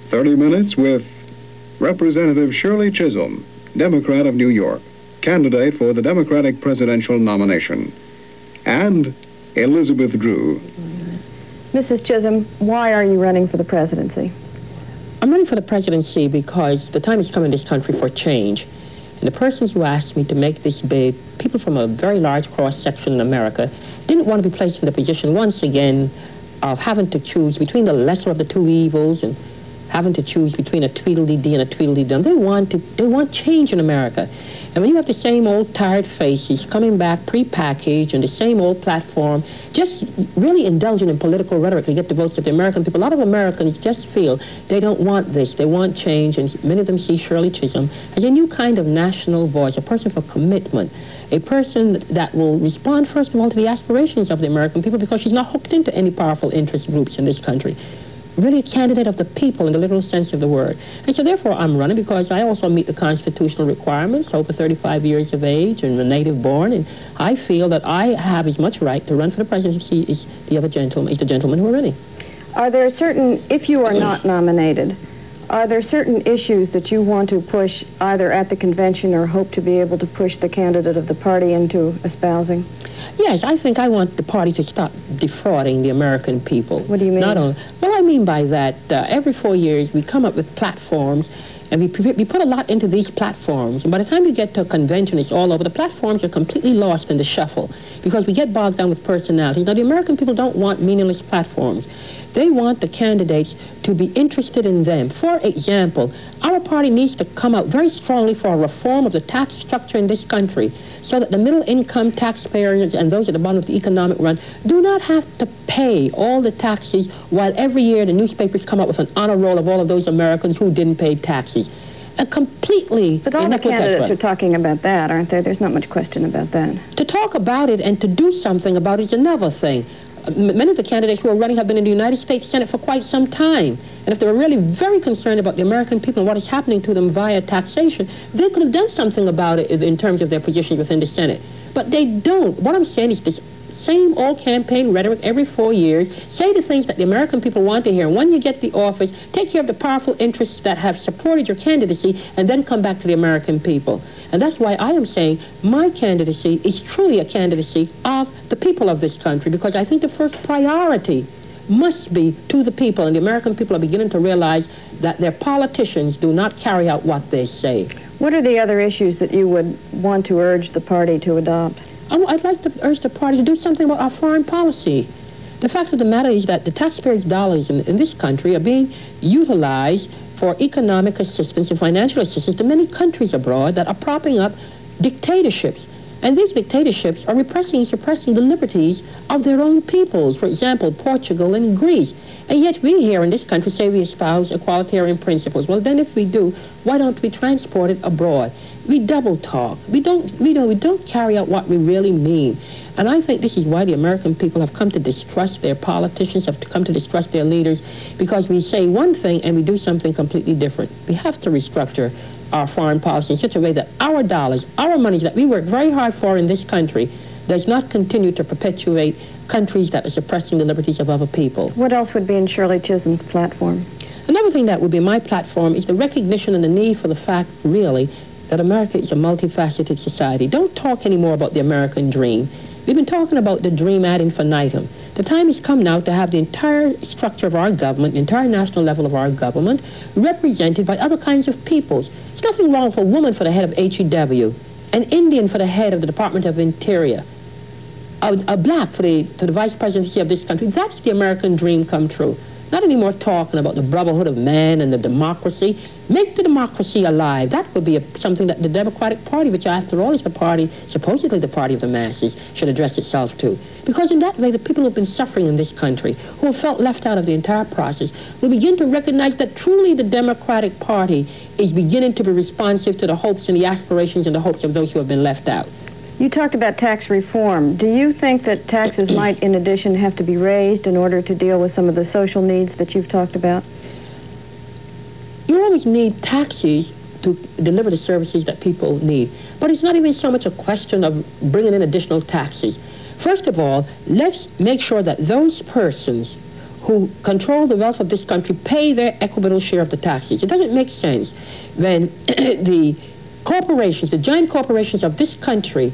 30 Minutes with Representative Shirley Chisholm, Democrat of New York, candidate for the Democratic presidential nomination, and Elizabeth Drew. Mrs. Chisholm, why are you running for the presidency? I'm running for the presidency because the time has come in this country for change. And the persons who asked me to make this bid, people from a very large cross-section in America, didn't want to be placed in the position once again of having to choose between the lesser of the two evils and having to choose between a Tweedledee and a Tweedledum. They want change in America. And when you have the same old tired faces coming back pre-packaged and the same old platform, just really indulging in political rhetoric to get the votes of the American people, a lot of Americans just feel they don't want this. They want change, and many of them see Shirley Chisholm as a new kind of national voice, a person for commitment, a person that will respond, first of all, to the aspirations of the American people, because she's not hooked into any powerful interest groups in this country. Really a candidate of the people in the literal sense of the word. And so therefore I'm running because I also meet the constitutional requirements, over 35 years of age and a native born, and I feel that I have as much right to run for the presidency as the gentlemen who are running. Are there certain, if you are not nominated, are there certain issues that you want to push either at the convention or hope to be able to push the candidate of the party into espousing? Yes, I think I want the party to stop defrauding the American people. What do you mean? Well, I mean by that, every 4 years we come up with platforms, and we put a lot into these platforms. And by the time you get to a convention, it's all over. The platforms are completely lost in the shuffle because we get bogged down with personalities. Now, the American people don't want meaningless platforms. They want the candidates to be interested in them. For example, our party needs to come out very strongly for a reform of the tax structure in this country so that the middle-income taxpayers and those at the bottom of the economic run do not have to pay all the taxes while every year the newspapers come up with an honor roll of all of those Americans who didn't pay taxes. But all the candidates are talking about that, aren't they? There's not much question about that. To talk about it and to do something about it is another thing. Many of the candidates who are running have been in the United States Senate for quite some time. And if they were really very concerned about the American people and what is happening to them via taxation, they could have done something about it in terms of their positions within the Senate. But they don't. What I'm saying is this same old campaign rhetoric every 4 years. Say the things that the American people want to hear. And when you get the office, take care of the powerful interests that have supported your candidacy and then come back to the American people. And that's why I am saying my candidacy is truly a candidacy of the people of this country, because I think the first priority must be to the people, and the American people are beginning to realize that their politicians do not carry out what they say. What are the other issues that you would want to urge the party to adopt? I'd like to urge the party to do something about our foreign policy. The fact of the matter is that the taxpayers' dollars in this country are being utilized for economic assistance and financial assistance to many countries abroad that are propping up dictatorships. And these dictatorships are repressing and suppressing the liberties of their own peoples, for example, Portugal and Greece. And yet we here in this country say we espouse equalitarian principles. Well, then if we do, why don't we transport it abroad? We double talk. We don't carry out what we really mean. And I think this is why the American people have come to distrust their politicians, have come to distrust their leaders, because we say one thing and we do something completely different. We have to restructure our foreign policy in such a way that our dollars, our monies that we work very hard for in this country, does not continue to perpetuate countries that are suppressing the liberties of other people. What else would be in Shirley Chisholm's platform? Another thing that would be my platform is the recognition and the need for the fact, really, that America is a multifaceted society. Don't talk anymore about the American dream. We've been talking about the dream ad infinitum. The time has come now to have the entire structure of our government, the entire national level of our government, represented by other kinds of peoples. There's nothing wrong with a woman for the head of HEW, an Indian for the head of the Department of Interior, a black for the vice presidency of this country. That's the American dream come true. Not anymore talking about the brotherhood of man and the democracy. Make the democracy alive. That would be something that the Democratic Party, which after all is the party, supposedly the party of the masses, should address itself to. Because in that way, the people who have been suffering in this country, who have felt left out of the entire process, will begin to recognize that truly the Democratic Party is beginning to be responsive to the hopes and the aspirations and the hopes of those who have been left out. You talked about tax reform. Do you think that taxes might, in addition, have to be raised in order to deal with some of the social needs that you've talked about? You always need taxes to deliver the services that people need. But it's not even so much a question of bringing in additional taxes. First of all, let's make sure that those persons who control the wealth of this country pay their equitable share of the taxes. It doesn't make sense when the corporations, the giant corporations of this country,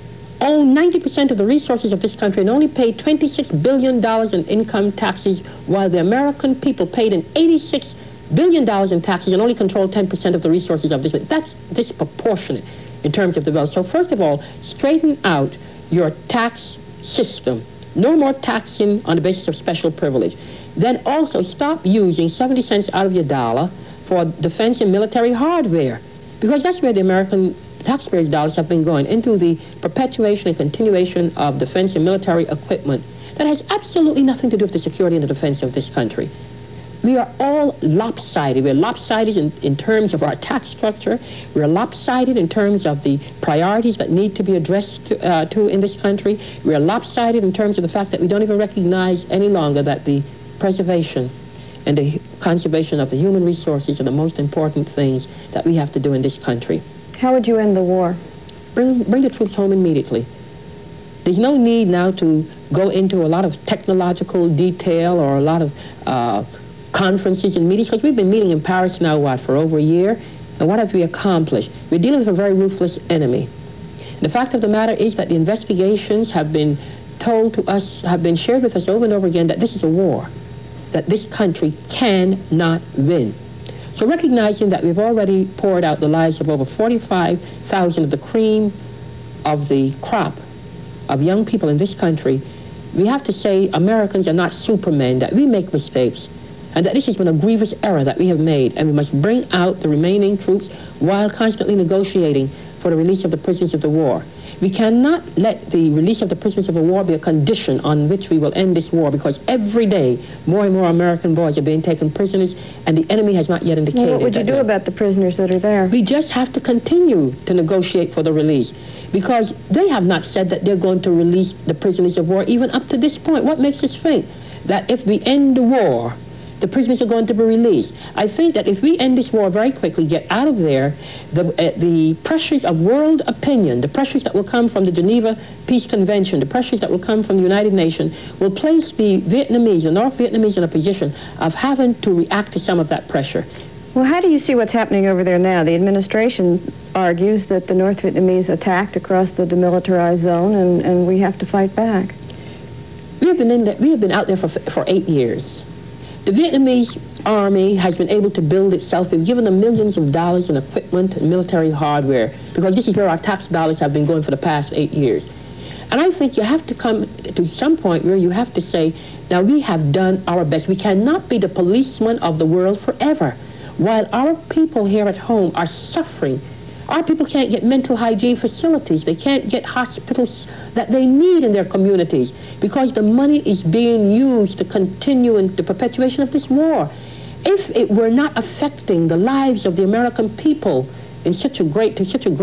own 90% of the resources of this country and only pay $26 billion in income taxes, while the American people paid in $86 billion in taxes and only control 10% of the resources of this. That's disproportionate in terms of the wealth. So first of all, straighten out your tax system. No more taxing on the basis of special privilege. Then also stop using 70 cents out of your dollar for defense and military hardware, because that's where the American taxpayers' dollars have been going, into the perpetuation and continuation of defense and military equipment that has absolutely nothing to do with the security and the defense of this country. We are all lopsided. We're lopsided in terms of our tax structure. We're lopsided in terms of the priorities that need to be addressed to in this country. We're lopsided in terms of the fact that we don't even recognize any longer that the preservation and the conservation of the human resources are the most important things that we have to do in this country. How would you end the war? Bring the troops home immediately. There's no need now to go into a lot of technological detail or a lot of conferences and meetings, because we've been meeting in Paris now, for over a year, and what have we accomplished? We're dealing with a very ruthless enemy. The fact of the matter is that the investigations have been told to us, have been shared with us over and over again, that this is a war that this country cannot win. So recognizing that we've already poured out the lives of over 45,000 of the cream of the crop of young people in this country, we have to say Americans are not supermen, that we make mistakes, and that this has been a grievous error that we have made, and we must bring out the remaining troops while constantly negotiating for the release of the prisoners of the war. We cannot let the release of the prisoners of the war be a condition on which we will end this war, because every day more and more American boys are being taken prisoners, and the enemy has not yet indicated. Well, what would you do about the prisoners that are there? We just have to continue to negotiate for the release, because they have not said that they're going to release the prisoners of war even up to this point. What makes us think that if we end the war, the prisoners are going to be released? I think that if we end this war very quickly, get out of there, the pressures of world opinion, the pressures that will come from the Geneva Peace Convention, the pressures that will come from the United Nations, will place the Vietnamese, the North Vietnamese, in a position of having to react to some of that pressure. Well, how do you see what's happening over there now? The administration argues that the North Vietnamese attacked across the demilitarized zone, and we have to fight back. We have been out there for 8 years. The Vietnamese army has been able to build itself. We've given them millions of dollars in equipment and military hardware, because this is where our tax dollars have been going for the past 8 years. And I think you have to come to some point where you have to say, now we have done our best. We cannot be the policemen of the world forever, while our people here at home are suffering. Our people can't get mental hygiene facilities. They can't get hospitals that they need in their communities, because the money is being used to continue in the perpetuation of this war. If it were not affecting the lives of the American people in such a great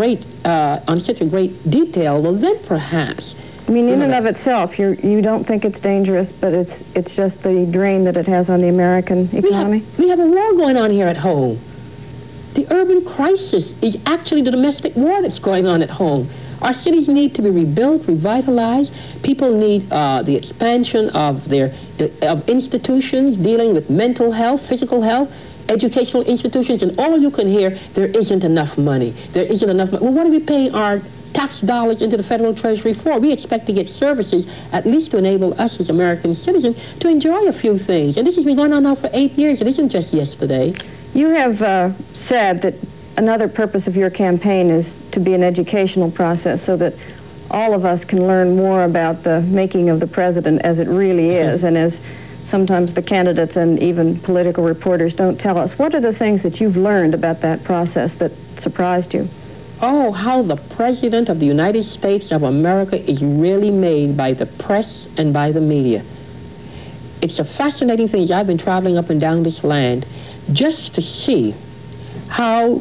detail, well, then perhaps. I mean, in and of itself, you don't think it's dangerous, but it's just the drain that it has on the American economy? We have a war going on here at home. The urban crisis is actually the domestic war that's going on at home. Our cities need to be rebuilt, revitalized. People need the expansion of of institutions dealing with mental health, physical health, educational institutions, and all you can hear, there isn't enough money. There isn't enough money. Well, what are we paying our tax dollars into the federal treasury for? We expect to get services, at least to enable us as American citizens to enjoy a few things. And this has been going on now for 8 years. It isn't just yesterday. You have said that another purpose of your campaign is to be an educational process, so that all of us can learn more about the making of the president as it really is, and as sometimes the candidates and even political reporters don't tell us. What are the things that you've learned about that process that surprised you? Oh, how the President of the United States of America is really made by the press and by the media. It's a fascinating thing. I've been traveling up and down this land just to see how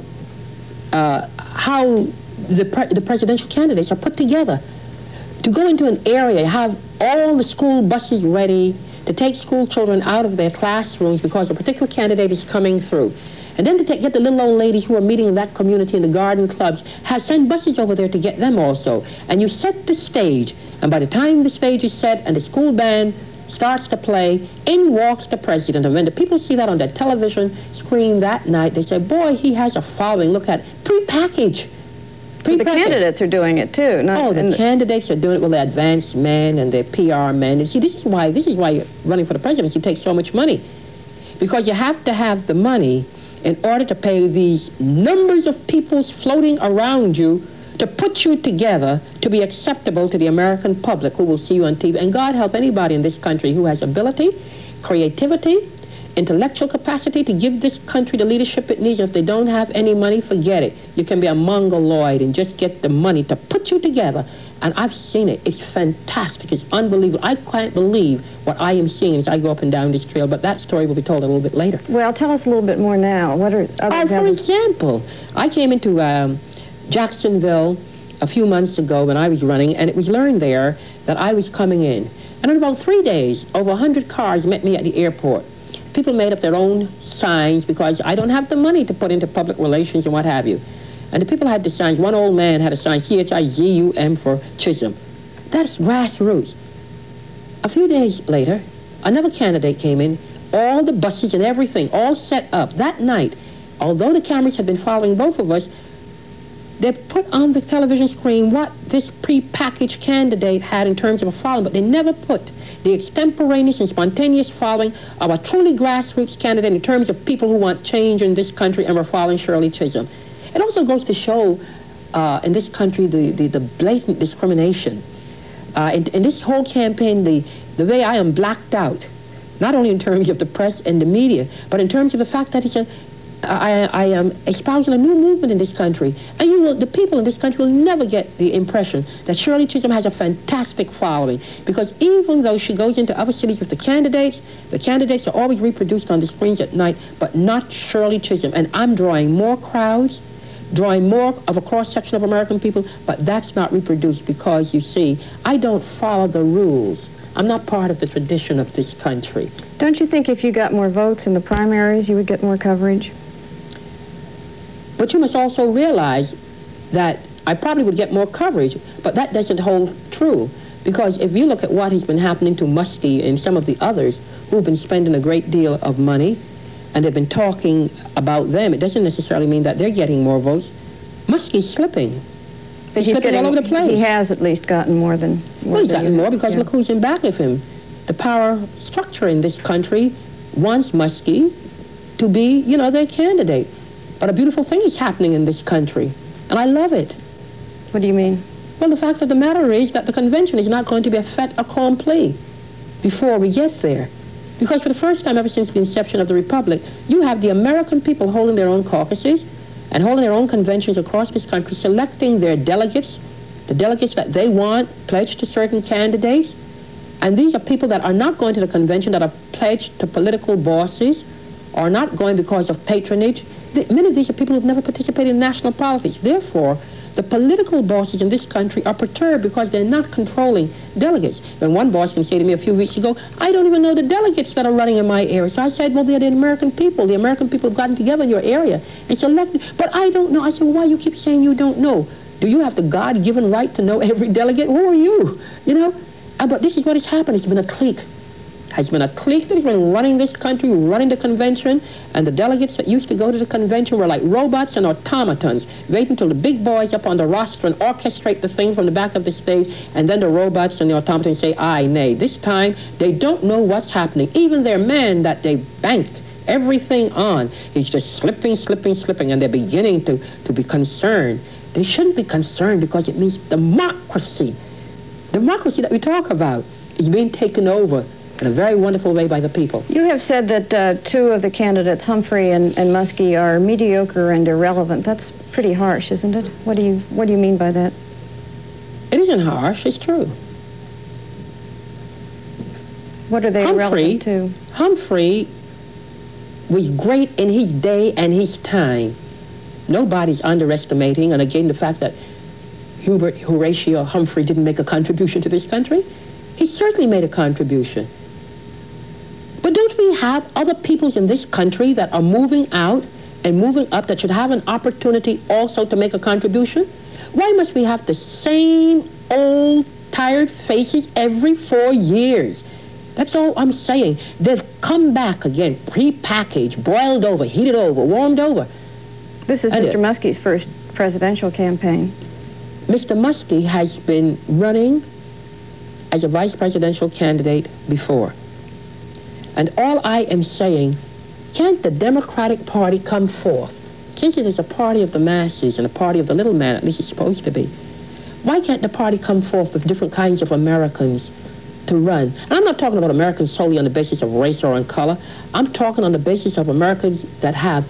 the presidential candidates are put together. To go into an area, have all the school buses ready to take school children out of their classrooms because a particular candidate is coming through. And then to get the little old ladies who are meeting in that community in the garden clubs, send buses over there to get them also. And you set the stage, and by the time the stage is set and the school band starts to play, in walks the president. And when the people see that on their television screen that night, they say, boy, he has a following. Look at it. Prepackaged. The candidates are doing it too. The candidates are doing it. Well, the advanced men and the PR men. And see, this is why running for the presidency takes so much money, because you have to have the money in order to pay these numbers of people floating around you to put you together to be acceptable to the American public who will see you on TV. And God help anybody in this country who has ability, creativity, intellectual capacity to give this country the leadership it needs. If they don't have any money, forget it. You can be a mongoloid and just get the money to put you together. And I've seen it. It's fantastic. It's unbelievable. I can't believe what I am seeing as I go up and down this trail, but that story will be told a little bit later. Well, tell us a little bit more now. What are other for example, I came into Jacksonville a few months ago when I was running, and it was learned there that I was coming in. And in about 3 days, over 100 cars met me at the airport. People made up their own signs because I don't have the money to put into public relations and what have you. And the people had the signs. One old man had a sign, CHIZUM for Chisholm. That's grassroots. A few days later, another candidate came in, all the buses and everything, all set up. That night, although the cameras had been following both of us, they put on the television screen what this prepackaged candidate had in terms of a following, but they never put the extemporaneous and spontaneous following of a truly grassroots candidate in terms of people who want change in this country and were following Shirley Chisholm. It also goes to show in this country the blatant discrimination. In this whole campaign, the way I am blacked out, not only in terms of the press and the media, but in terms of the fact that I am espousing a new movement in this country. And the people in this country will never get the impression that Shirley Chisholm has a fantastic following, because even though she goes into other cities with the candidates are always reproduced on the screens at night, but not Shirley Chisholm. And I'm drawing more crowds, drawing more of a cross-section of American people, but that's not reproduced because, you see, I don't follow the rules. I'm not part of the tradition of this country. Don't you think if you got more votes in the primaries, you would get more coverage? But you must also realize that I probably would get more coverage, but that doesn't hold true. Because if you look at what has been happening to Muskie and some of the others who've been spending a great deal of money, and they've been talking about them, it doesn't necessarily mean that they're getting more votes. Muskie's slipping. He's slipping all over the place. He has at least gotten more than... Well, he's gotten more because look who's in back of him. The power structure in this country wants Muskie to be, their candidate. But a beautiful thing is happening in this country, and I love it. What do you mean? Well, the fact of the matter is that the convention is not going to be a fait accompli before we get there. Because for the first time ever since the inception of the Republic, you have the American people holding their own caucuses and holding their own conventions across this country, selecting their delegates, the delegates that they want, pledged to certain candidates. And these are people that are not going to the convention, that are pledged to political bosses, or not going because of patronage. Many of these are people who've never participated in national politics. Therefore, the political bosses in this country are perturbed because they're not controlling delegates. And one boss can say to me a few weeks ago, I don't even know the delegates that are running in my area. So I said, well, they're the American people. The American people have gotten together in your area and selected. But I don't know. I said, well, why you keep saying you don't know? Do you have the God-given right to know every delegate? Who are you? But this is what has happened. It's been a clique. Has been a clique that has been running this country, running the convention, and the delegates that used to go to the convention were like robots and automatons, wait until the big boys up on the roster and orchestrate the thing from the back of the stage, and then the robots and the automatons say aye, nay. This time, they don't know what's happening. Even their man that they banked everything on is just slipping, and they're beginning to be concerned. They shouldn't be concerned because it means democracy. Democracy that we talk about is being taken over in a very wonderful way by the people. You have said that two of the candidates, Humphrey and Muskie, are mediocre and irrelevant. That's pretty harsh, isn't it? What do you mean by that? It isn't harsh. It's true. What are they irrelevant to? Humphrey was great in his day and his time. Nobody's underestimating, and again, the fact that Horatio Humphrey didn't make a contribution to this country. He certainly made a contribution. But don't we have other peoples in this country that are moving out and moving up that should have an opportunity also to make a contribution? Why must we have the same old tired faces every 4 years? That's all I'm saying. They've come back again, pre-packaged, boiled over, heated over, warmed over. This is Mr. Muskie's first presidential campaign. Mr. Muskie has been running as a vice presidential candidate before. And all I am saying, can't the Democratic Party come forth? Since it is a party of the masses and a party of the little man, at least it's supposed to be, why can't the party come forth with different kinds of Americans to run? And I'm not talking about Americans solely on the basis of race or on color. I'm talking on the basis of Americans that have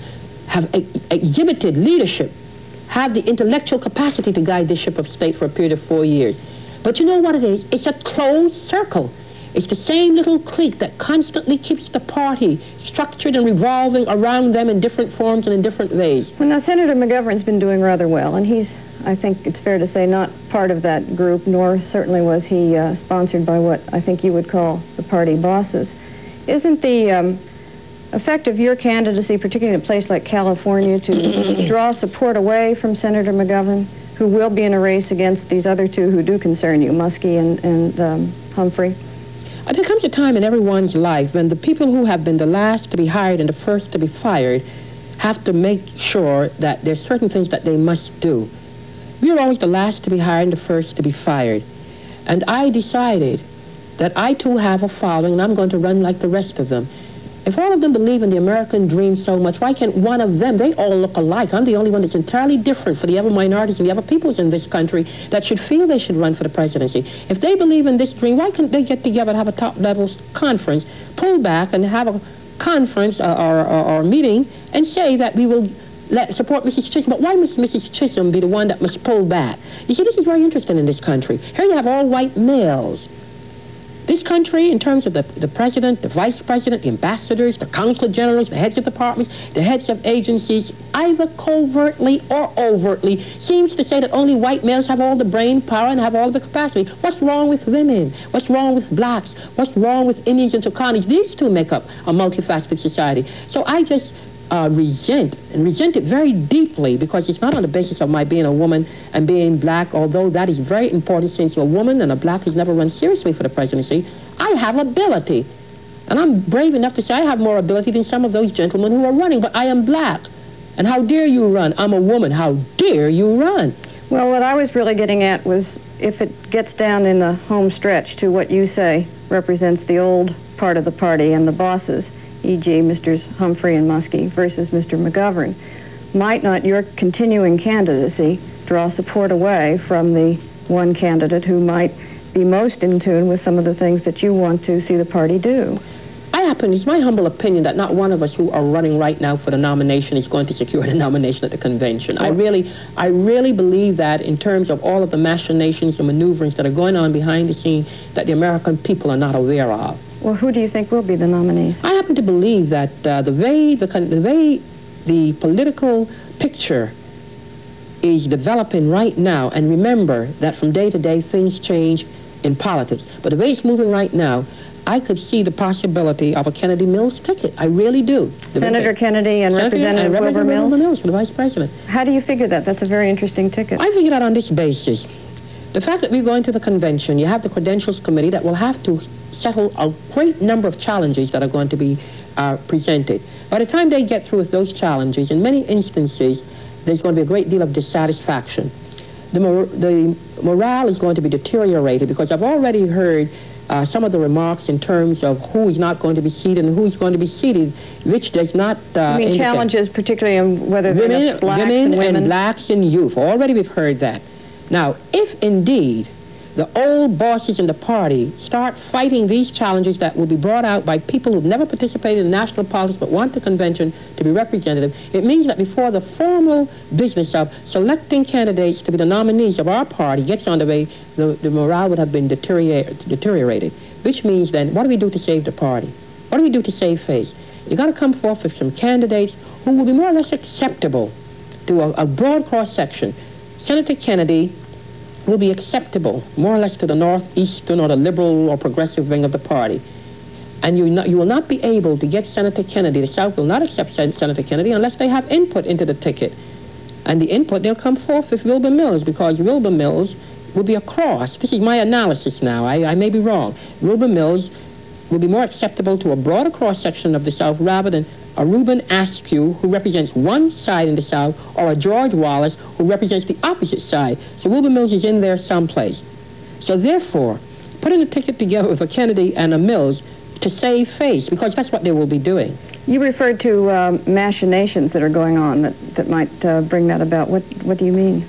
exhibited leadership, have the intellectual capacity to guide this ship of state for a period of 4 years. But you know what it is? It's a closed circle. It's the same little clique that constantly keeps the party structured and revolving around them in different forms and in different ways. Well, now, Senator McGovern's been doing rather well, and he's, I think it's fair to say, not part of that group, nor certainly was he sponsored by what I think you would call the party bosses. Isn't the effect of your candidacy, particularly in a place like California, to draw support away from Senator McGovern, who will be in a race against these other two who do concern you, Muskie and Humphrey? There comes a time in everyone's life when the people who have been the last to be hired and the first to be fired have to make sure that there's certain things that they must do. We were always the last to be hired and the first to be fired. And I decided that I too have a following and I'm going to run like the rest of them. If all of them believe in the American dream so much, why can't one of them? They all look alike. I'm the only one that's entirely different for the other minorities and the other peoples in this country that should feel they should run for the presidency. If they believe in this dream, why can't they get together and have a top-level conference, pull back and have a conference or meeting and say that we will support Mrs. Chisholm? But why must Mrs. Chisholm be the one that must pull back? You see, this is very interesting in this country. Here you have all white males. This country, in terms of the president, the vice president, the ambassadors, the consul generals, the heads of departments, the heads of agencies, either covertly or overtly, seems to say that only white males have all the brain power and have all the capacity. What's wrong with women? What's wrong with blacks? What's wrong with Indians and Tucanis? These two make up a multifaceted society. So I just resent it very deeply, because it's not on the basis of my being a woman and being black, although that is very important, since a woman and a black has never run seriously for the presidency. I have ability, and I'm brave enough to say I have more ability than some of those gentlemen who are running, but I am black. And how dare you run? I'm a woman. How dare you run? Well, what I was really getting at was, if it gets down in the home stretch to what you say represents the old part of the party and the bosses, e.g. Mr. Humphrey and Muskie versus Mr. McGovern, might not your continuing candidacy draw support away from the one candidate who might be most in tune with some of the things that you want to see the party do? It's my humble opinion that not one of us who are running right now for the nomination is going to secure the nomination at the convention. I really believe that, in terms of all of the machinations and maneuverings that are going on behind the scene that the American people are not aware of. Well, who do you think will be the nominees? I happen to believe that the way the political picture is developing right now, and remember that from day to day things change in politics, but the way it's moving right now, I could see the possibility of a Kennedy Mills ticket. I really do. Senator Kennedy and Representative Wilbur Mills for the vice president. How do you figure that? That's a very interesting ticket. I figure that on this basis. The fact that we're going to the convention, you have the Credentials Committee that will have to settle a great number of challenges that are going to be presented. By the time they get through with those challenges, in many instances, there's going to be a great deal of dissatisfaction. The morale is going to be deteriorated, because I've already heard some of the remarks in terms of who is not going to be seated and who is going to be seated, which does not indicate. Challenges, particularly on whether they're blacks and women and blacks and youth. Already we've heard that. Now, if indeed the old bosses in the party start fighting these challenges that will be brought out by people who've never participated in national politics but want the convention to be representative, it means that before the formal business of selecting candidates to be the nominees of our party gets underway, the morale would have been deteriorated. Which means then, what do we do to save the party? What do we do to save face? You got to come forth with some candidates who will be more or less acceptable to a broad cross-section. Senator Kennedy will be acceptable, more or less, to the northeastern or the liberal or progressive wing of the party. And you will not be able to get Senator Kennedy, the South will not accept Senator Kennedy unless they have input into the ticket. And the input, they'll come forth with Wilbur Mills, because Wilbur Mills will be a cross. This is my analysis now. I may be wrong. Wilbur Mills will be more acceptable to a broader cross-section of the South rather than a Reuben Askew who represents one side in the South or a George Wallace who represents the opposite side. So Wilbur Mills is in there someplace. So therefore, putting a ticket together with a Kennedy and a Mills to save face, because that's what they will be doing. You referred to machinations that are going on that might bring that about. What do you mean?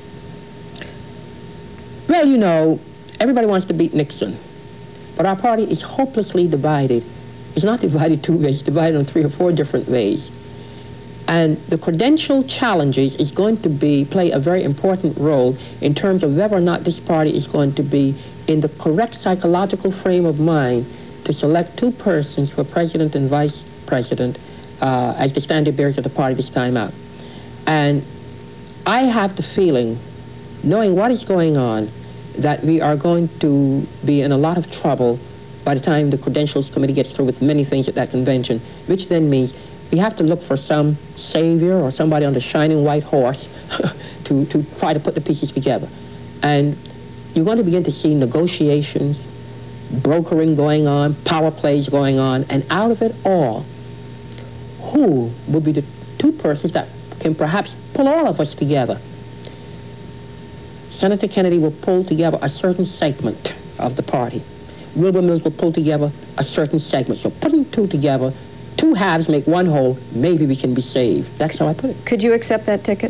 Well, you know, everybody wants to beat Nixon. But our party is hopelessly divided. It's not divided 2 ways, it's divided on 3 or 4 different ways. And the credential challenges is going to play a very important role in terms of whether or not this party is going to be in the correct psychological frame of mind to select 2 persons for president and vice president as the standard bearers of the party this time out. And I have the feeling, knowing what is going on, that we are going to be in a lot of trouble by the time the Credentials Committee gets through with many things at that convention, which then means we have to look for some savior or somebody on the shining white horse to try to put the pieces together. And you're going to begin to see negotiations, brokering going on, power plays going on, and out of it all, who will be the 2 persons that can perhaps pull all of us together? Senator Kennedy will pull together a certain segment of the party. Wilbur Mills will pull together a certain segment. So putting 2 together, 2 halves make 1 whole, maybe we can be saved. That's how I put it. Could you accept that ticket?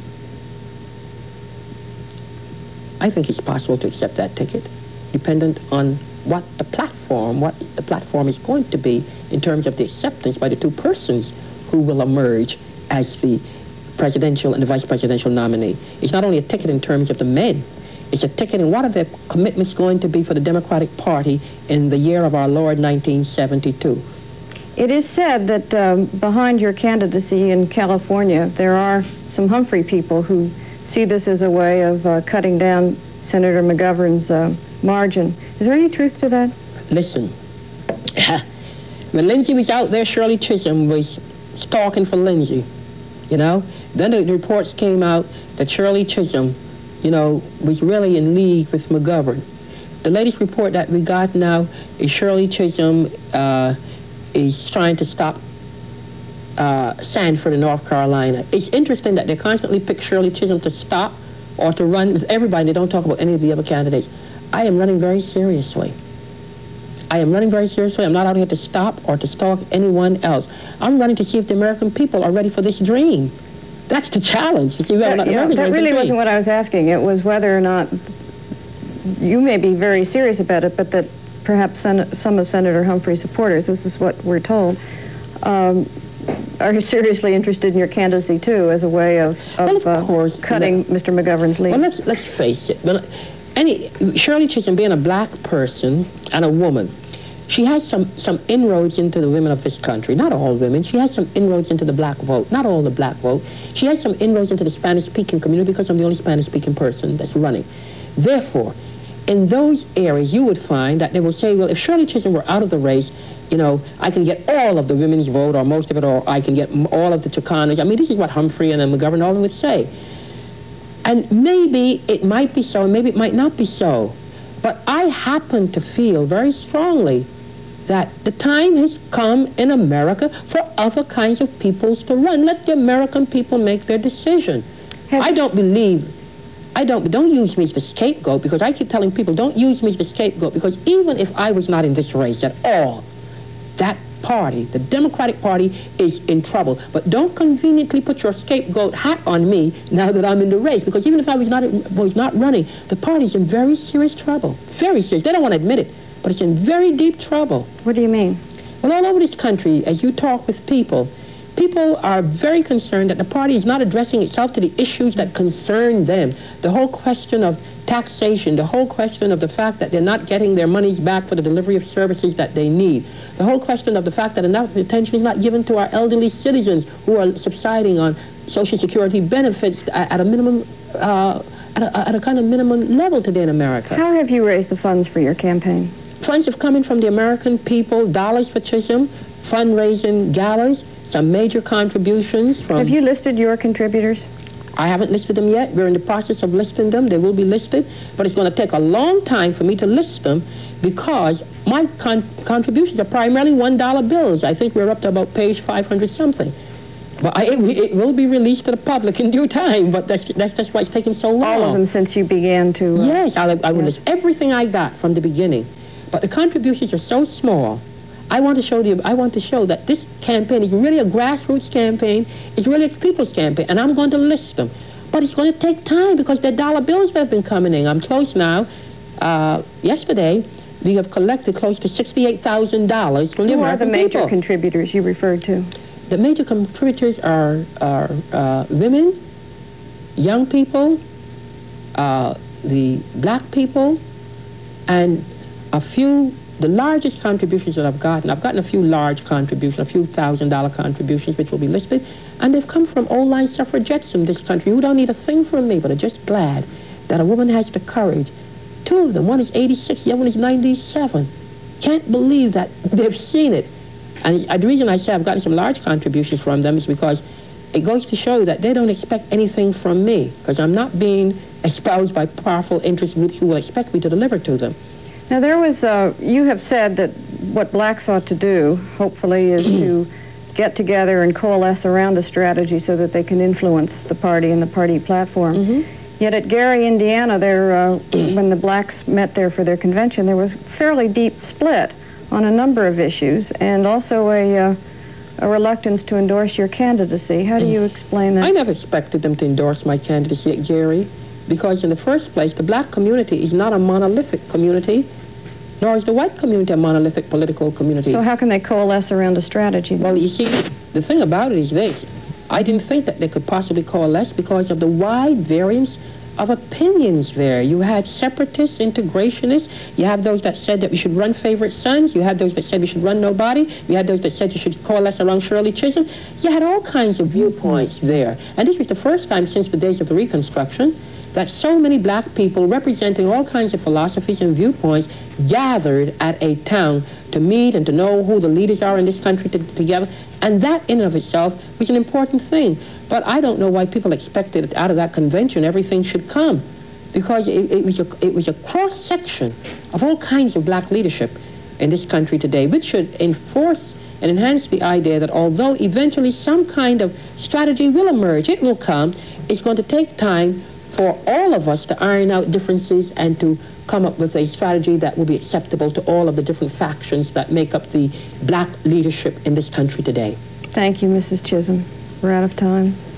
I think it's possible to accept that ticket, dependent on what the platform is going to be in terms of the acceptance by the 2 persons who will emerge as the presidential and the vice presidential nominee. It's not only a ticket in terms of the men, it's a ticket in what are their commitments going to be for the Democratic Party in the year of our Lord 1972. It is said that behind your candidacy in California, there are some Humphrey people who see this as a way of cutting down Senator McGovern's margin. Is there any truth to that? Listen, when Lindsey was out there, Shirley Chisholm was stalking for Lindsey. You know, then the reports came out that Shirley Chisholm, you know, was really in league with McGovern. The latest report that we got now is Shirley Chisholm is trying to stop Sanford in North Carolina. It's interesting that they constantly pick Shirley Chisholm to stop or to run with everybody. They don't talk about any of the other candidates. I am running very seriously. I'm not out here to stop or to stalk anyone else. I'm running to see if the American people are ready for this dream. That's the challenge. You see, that really wasn't what I was asking. It was whether or not you may be very serious about it, but that perhaps some of Senator Humphrey's supporters, this is what we're told, are seriously interested in your candidacy too, as a way of course, cutting Mr. McGovern's lead. Well, let's face it. Shirley Chisholm, being a black person and a woman, she has some inroads into the women of this country. Not all women. She has some inroads into the black vote. Not all the black vote. She has some inroads into the Spanish-speaking community because I'm the only Spanish-speaking person that's running. Therefore, in those areas, you would find that they will say, well, if Shirley Chisholm were out of the race, you know, I can get all of the women's vote or most of it, or I can get all of the Chicanas. I mean, this is what Humphrey and McGovern all would say. And maybe it might be so, and maybe it might not be so. But I happen to feel very strongly that the time has come in America for other kinds of peoples to run. Let the American people make their decision. Don't use me as the scapegoat, because I keep telling people, don't use me as the scapegoat, because even if I was not in this race at all, that party, the Democratic Party, is in trouble. But don't conveniently put your scapegoat hat on me now that I'm in the race, because even if I was not running, the party's in very serious trouble. Very serious. They don't want to admit it, but it's in very deep trouble. What do you mean? Well, all over this country, as you talk with people are very concerned that the party is not addressing itself to the issues that concern them. The whole question of taxation, the whole question of the fact that they're not getting their monies back for the delivery of services that they need, the whole question of the fact that enough attention is not given to our elderly citizens who are subsiding on Social Security benefits at a minimum, at a kind of minimum level today in America. How have you raised the funds for your campaign? Funds have come in from the American people, dollars for Chisholm, fundraising galas, some major contributions from... Have you listed your contributors? I haven't listed them yet. We're in the process of listing them. They will be listed, but it's going to take a long time for me to list them because my contributions are primarily $1 bills. I think we're up to about page 500 something. But it will be released to the public in due time, but that's just why it's taking so long. All of them since you began to... Yes, I will list everything I got from the beginning. But the contributions are so small. I want to show that this campaign is really a grassroots campaign. It's really a people's campaign, and I'm going to list them. But it's going to take time because they're dollar bills that have been coming in. I'm close now. Yesterday, we have collected close to $68,000 from the American people. Who are the major contributors you referred to? The major contributors are women, young people, the black people, and a few, the largest contributions that I've gotten a few large contributions, a few $1,000 contributions, which will be listed, and they've come from old-line suffragettes in this country who don't need a thing from me, but are just glad that a woman has the courage. Two of them, one is 86, the other one is 97. Can't believe that they've seen it. And the reason I say I've gotten some large contributions from them is because it goes to show that they don't expect anything from me, because I'm not being espoused by powerful interest groups who will expect me to deliver to them. Now, there was, you have said that what blacks ought to do, hopefully, is to get together and coalesce around a strategy so that they can influence the party and the party platform. Yet at Gary, Indiana, there, when the blacks met there for their convention, there was a fairly deep split on a number of issues, and also a reluctance to endorse your candidacy. How do you explain that? I never expected them to endorse my candidacy at Gary, because in the first place, the black community is not a monolithic community, nor is the white community a monolithic political community. So how can they coalesce around a strategy then? Well, you see, the thing about it is this. I didn't think that they could possibly coalesce because of the wide variance of opinions there. You had separatists, integrationists. You have those that said that we should run favorite sons. You had those that said we should run nobody. You had those that said you should coalesce around Shirley Chisholm. You had all kinds of viewpoints there. And this was the first time since the days of the Reconstruction that so many black people representing all kinds of philosophies and viewpoints gathered at a town to meet and to know who the leaders are in this country together. And that in and of itself was an important thing. But I don't know why people expected out of that convention everything should come, because it was a cross-section of all kinds of black leadership in this country today, which should enforce and enhance the idea that although eventually some kind of strategy will emerge, it will come, it's going to take time for all of us to iron out differences and to come up with a strategy that will be acceptable to all of the different factions that make up the black leadership in this country today. Thank you, Mrs. Chisholm. We're out of time.